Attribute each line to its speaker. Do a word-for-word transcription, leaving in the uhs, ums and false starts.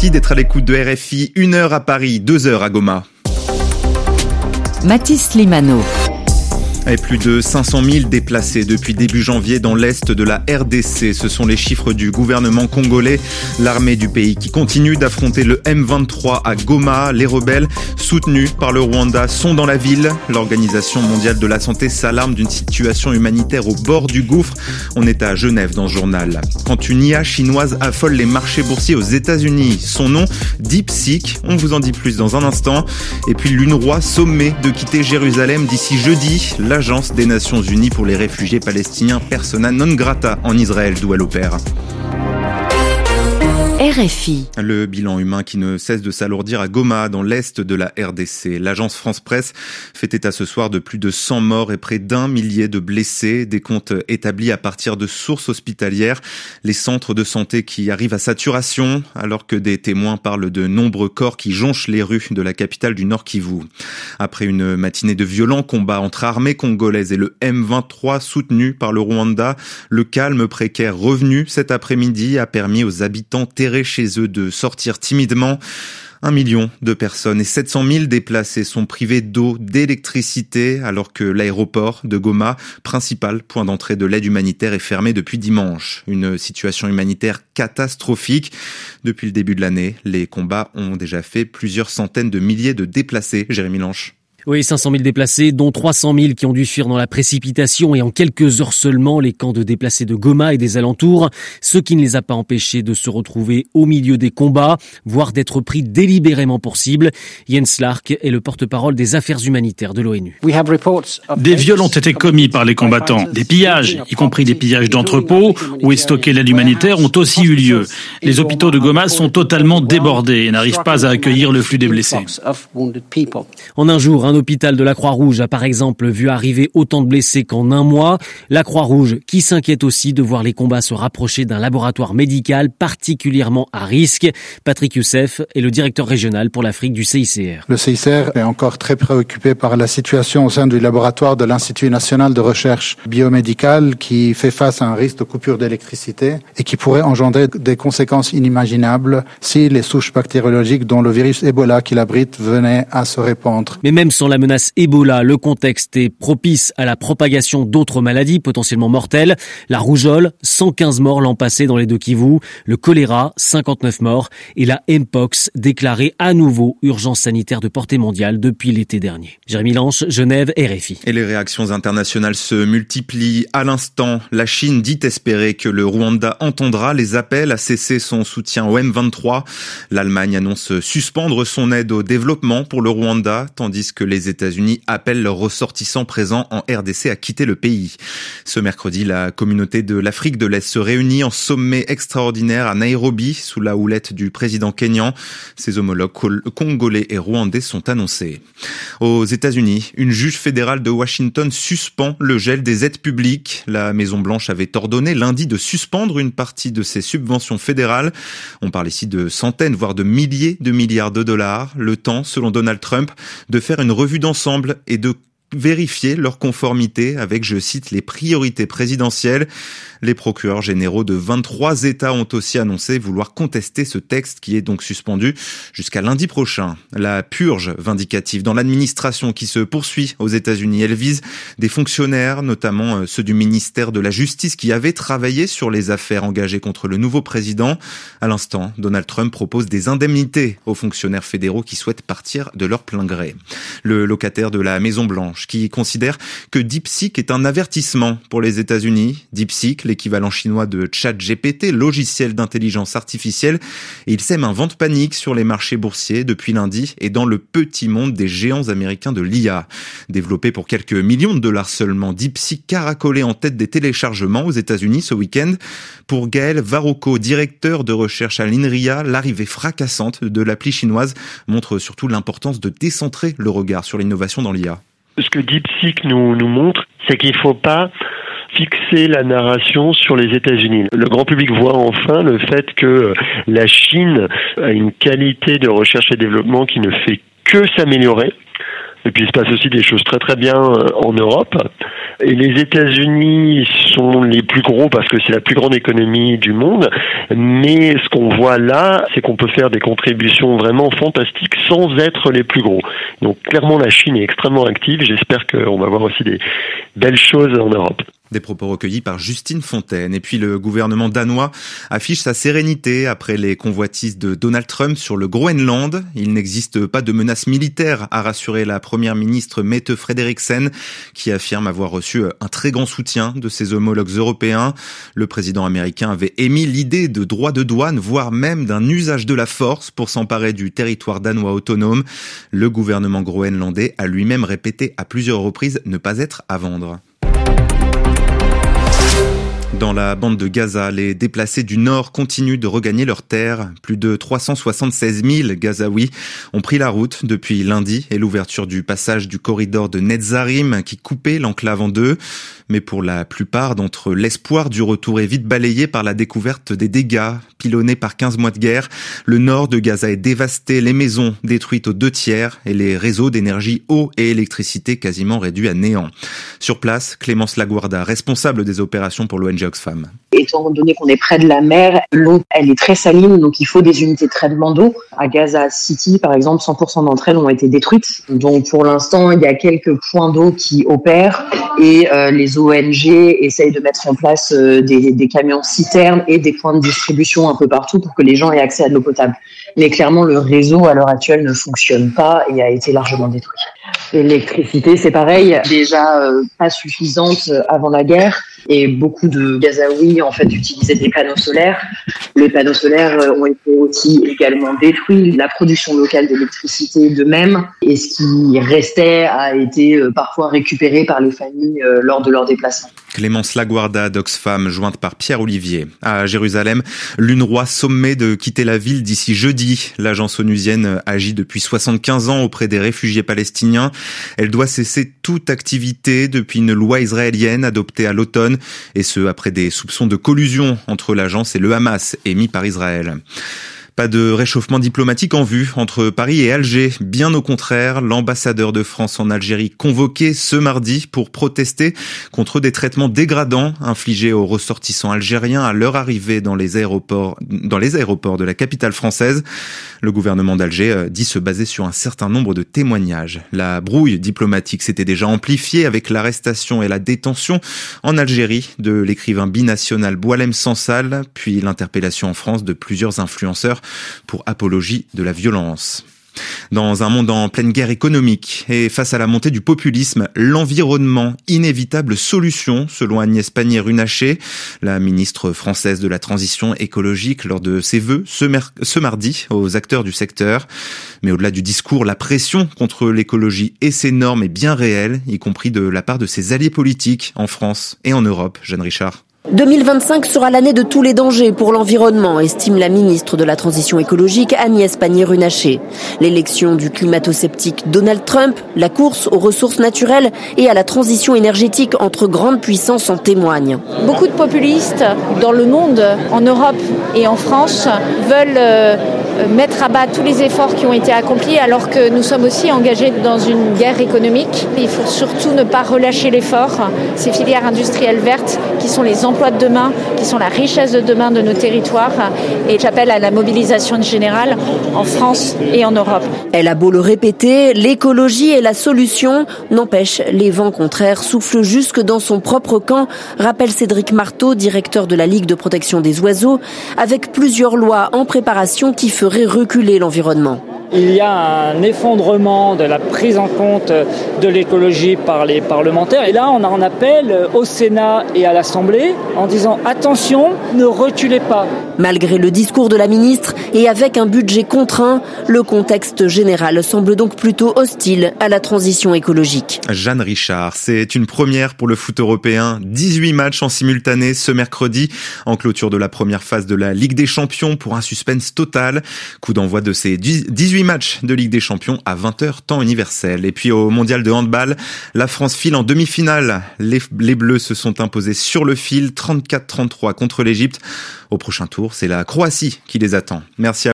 Speaker 1: Merci d'être à l'écoute de R F I. Une heure à Paris, deux heures à Goma.
Speaker 2: Mathis Limano.
Speaker 1: Et plus de cinq cent mille déplacés depuis début janvier dans l'est de la R D C. Ce sont les chiffres du gouvernement congolais. L'armée du pays qui continue d'affronter le M vingt-trois à Goma. Les rebelles, soutenus par le Rwanda, sont dans la ville. L'Organisation mondiale de la santé s'alarme d'une situation humanitaire au bord du gouffre. On est à Genève dans ce journal. Quand une I A chinoise affole les marchés boursiers aux États-Unis, son nom, DeepSeek. On vous en dit plus dans un instant. Et puis l'UNRWA sommée de quitter Jérusalem d'ici jeudi. L'Agence des Nations Unies pour les réfugiés palestiniens persona non grata en Israël, d'où elle opère.
Speaker 2: R F I.
Speaker 1: Le bilan humain qui ne cesse de s'alourdir à Goma, dans l'est de la R D C. L'agence France-Presse fait état ce soir de plus de cent morts et près d'un millier de blessés. Des comptes établis à partir de sources hospitalières. Les centres de santé qui arrivent à saturation, alors que des témoins parlent de nombreux corps qui jonchent les rues de la capitale du Nord Kivu. Après une matinée de violents combats entre armées congolaises et le M vingt-trois soutenu par le Rwanda, le calme précaire revenu cet après-midi a permis aux habitants terrés chez eux de sortir timidement. Un million de personnes et sept cent mille déplacés sont privés d'eau, d'électricité, alors que l'aéroport de Goma, principal point d'entrée de l'aide humanitaire, est fermé depuis dimanche. Une situation humanitaire catastrophique. Depuis le début de l'année, les combats ont déjà fait plusieurs centaines de milliers de déplacés. Jérémy Lanche.
Speaker 3: Oui, cinq cent mille déplacés, dont trois cent mille qui ont dû fuir dans la précipitation et en quelques heures seulement les camps de déplacés de Goma et des alentours, ce qui ne les a pas empêchés de se retrouver au milieu des combats, voire d'être pris délibérément pour cible. Jens Lark est le porte-parole des affaires humanitaires de l'ONU.
Speaker 4: Des viols ont été commis par les combattants. Des pillages, y compris des pillages d'entrepôts où est stocké l'aide humanitaire, ont aussi eu lieu. Les hôpitaux de Goma sont totalement débordés et n'arrivent pas à accueillir le flux des blessés.
Speaker 3: En un jour, un hôpital de la Croix-Rouge a par exemple vu arriver autant de blessés qu'en un mois. La Croix-Rouge qui s'inquiète aussi de voir les combats se rapprocher d'un laboratoire médical particulièrement à risque. Patrick Youssef est le directeur régional pour l'Afrique du C I C R.
Speaker 5: Le C I C R est encore très préoccupé par la situation au sein du laboratoire de l'Institut national de recherche biomédicale qui fait face à un risque de coupure d'électricité et qui pourrait engendrer des conséquences inimaginables si les souches bactériologiques dont le virus Ebola qu'il abrite venaient à se répandre.
Speaker 3: Mais même sans la menace Ebola, le contexte est propice à la propagation d'autres maladies potentiellement mortelles. La rougeole, cent quinze morts l'an passé dans les deux Kivu. Le choléra, cinquante-neuf morts. Et la Mpox, déclarée à nouveau urgence sanitaire de portée mondiale depuis l'été dernier. Jérémy Lanche, Genève, R F I.
Speaker 1: Et les réactions internationales se multiplient. À l'instant, la Chine dit espérer que le Rwanda entendra les appels à cesser son soutien au M vingt-trois. L'Allemagne annonce suspendre son aide au développement pour le Rwanda, tandis que les États-Unis appellent leurs ressortissants présents en R D C à quitter le pays. Ce mercredi, la communauté de l'Afrique de l'Est se réunit en sommet extraordinaire à Nairobi sous la houlette du président kényan. Ses homologues congolais et rwandais sont annoncés. Aux États-Unis, une juge fédérale de Washington suspend le gel des aides publiques. La Maison-Blanche avait ordonné lundi de suspendre une partie de ses subventions fédérales. On parle ici de centaines, voire de milliers de milliards de dollars. Le temps, selon Donald Trump, de faire une revue d'ensemble et de vérifier leur conformité avec, je cite, les priorités présidentielles. Les procureurs généraux de vingt-trois États ont aussi annoncé vouloir contester ce texte qui est donc suspendu jusqu'à lundi prochain. La purge vindicative dans l'administration qui se poursuit aux États-Unis, elle vise des fonctionnaires, notamment ceux du ministère de la Justice qui avaient travaillé sur les affaires engagées contre le nouveau président. À l'instant, Donald Trump propose des indemnités aux fonctionnaires fédéraux qui souhaitent partir de leur plein gré. Le locataire de la Maison-Blanche qui considère que DeepSeek est un avertissement pour les États-Unis. DeepSeek, l'équivalent chinois de ChatGPT, logiciel d'intelligence artificielle, et il sème un vent de panique sur les marchés boursiers depuis lundi et dans le petit monde des géants américains de l'I A. Développé pour quelques millions de dollars seulement, DeepSeek caracolé en tête des téléchargements aux États-Unis ce week-end. Pour Gaël Varocco, directeur de recherche à l'INRIA, l'arrivée fracassante de l'appli chinoise montre surtout l'importance de décentrer le regard sur l'innovation dans l'I A.
Speaker 6: Ce que DeepSeek nous, nous montre, c'est qu'il ne faut pas fixer la narration sur les États-Unis. Le grand public voit enfin le fait que la Chine a une qualité de recherche et développement qui ne fait que s'améliorer. Et puis il se passe aussi des choses très très bien en Europe. Et les États-Unis sont les plus gros parce que c'est la plus grande économie du monde. Mais ce qu'on voit là, c'est qu'on peut faire des contributions vraiment fantastiques sans être les plus gros. Donc clairement, la Chine est extrêmement active. J'espère qu'on va voir aussi des belles choses en Europe.
Speaker 1: Des propos recueillis par Justine Fontaine. Et puis le gouvernement danois affiche sa sérénité après les convoitises de Donald Trump sur le Groenland. Il n'existe pas de menace militaire, a rassuré la première ministre Mette Frederiksen, qui affirme avoir reçu un très grand soutien de ses homologues européens. Le président américain avait émis l'idée de droits de douane, voire même d'un usage de la force pour s'emparer du territoire danois autonome. Le gouvernement groenlandais a lui-même répété à plusieurs reprises ne pas être à vendre. Dans la bande de Gaza, les déplacés du Nord continuent de regagner leurs terres. Plus de trois cent soixante-seize mille Gazaouis ont pris la route depuis lundi et l'ouverture du passage du corridor de Netzarim qui coupait l'enclave en deux. Mais pour la plupart d'entre eux, l'espoir du retour est vite balayé par la découverte des dégâts pilonnés par quinze mois de guerre. Le nord de Gaza est dévasté, les maisons détruites aux deux tiers et les réseaux d'énergie, eau et électricité quasiment réduits à néant. Sur place, Clémence Laguarda, responsable des opérations pour l'O N G Oxfam.
Speaker 2: Étant donné qu'on est près de la mer, l'eau, elle est très saline, donc il faut des unités de traitement d'eau. À Gaza City, par exemple, cent pour cent d'entre elles ont été détruites. Donc pour l'instant, il y a quelques points d'eau qui opèrent et euh, les O N G essayent de mettre en place euh, des, des camions citernes et des points de distribution un peu partout pour que les gens aient accès à de l'eau potable. Mais clairement, le réseau à l'heure actuelle ne fonctionne pas et a été largement détruit. L'électricité, c'est pareil, déjà euh, pas suffisante avant la guerre et beaucoup de Gazaouis en fait utilisaient des panneaux solaires. Les panneaux solaires euh, ont été aussi également détruits, la production locale d'électricité de même, et ce qui restait a été euh, parfois récupéré par les familles euh, lors de leur déplacement.
Speaker 1: Clémence Laguarda d'Oxfam, jointe par Pierre Olivier. À Jérusalem, l'UNRWA sommet de quitter la ville d'ici jeudi. L'agence onusienne agit depuis soixante-quinze ans auprès des réfugiés palestiniens. Elle doit cesser toute activité depuis une loi israélienne adoptée à l'automne, et ce après des soupçons de collusion entre l'agence et le Hamas émis par Israël. Pas de réchauffement diplomatique en vue entre Paris et Alger. Bien au contraire, l'ambassadeur de France en Algérie convoqué ce mardi pour protester contre des traitements dégradants infligés aux ressortissants algériens à leur arrivée dans les aéroports, dans les aéroports de la capitale française. Le gouvernement d'Alger dit se baser sur un certain nombre de témoignages. La brouille diplomatique s'était déjà amplifiée avec l'arrestation et la détention en Algérie de l'écrivain binational Boualem Sansal, puis l'interpellation en France de plusieurs influenceurs pour apologie de la violence. Dans un monde en pleine guerre économique et face à la montée du populisme, l'environnement, inévitable solution, selon Agnès Pannier-Runacher, la ministre française de la transition écologique, lors de ses vœux ce, mer- ce mardi aux acteurs du secteur. Mais au-delà du discours, la pression contre l'écologie et ses normes est bien réelle, y compris de la part de ses alliés politiques en France et en Europe. Jeanne Richard.
Speaker 7: deux mille vingt-cinq sera l'année de tous les dangers pour l'environnement, estime la ministre de la Transition écologique Agnès Pannier-Runacher. L'élection du climato-sceptique Donald Trump, la course aux ressources naturelles et à la transition énergétique entre grandes puissances en témoignent.
Speaker 8: Beaucoup de populistes dans le monde, en Europe et en France, veulent euh, mettre à bas tous les efforts qui ont été accomplis alors que nous sommes aussi engagés dans une guerre économique. Il faut surtout ne pas relâcher l'effort. Ces filières industrielles vertes qui sont les emplois de demain, qui sont la richesse de demain de nos territoires. Et j'appelle à la mobilisation générale en France et en Europe.
Speaker 7: Elle a beau le répéter, l'écologie est la solution. N'empêche, les vents contraires soufflent jusque dans son propre camp, rappelle Cédric Marteau, directeur de la Ligue de protection des oiseaux, avec plusieurs lois en préparation qui feraient reculer l'environnement.
Speaker 9: Il y a un effondrement de la prise en compte de l'écologie par les parlementaires. Et là, on en appelle au Sénat et à l'Assemblée en disant « Attention, ne reculez pas ».
Speaker 7: Malgré le discours de la ministre et avec un budget contraint, le contexte général semble donc plutôt hostile à la transition écologique.
Speaker 1: Jeanne Richard, c'est une première pour le foot européen. dix-huit matchs en simultané ce mercredi, en clôture de la première phase de la Ligue des Champions pour un suspense total. Coup d'envoi de ces dix-huit matchs de Ligue des Champions à vingt heures temps universel. Et puis au mondial de handball, la France file en demi-finale. Les, les Bleus se sont imposés sur le fil trente-quatre à trente-trois contre l'Égypte. Au prochain tour, c'est la Croatie qui les attend. Merci à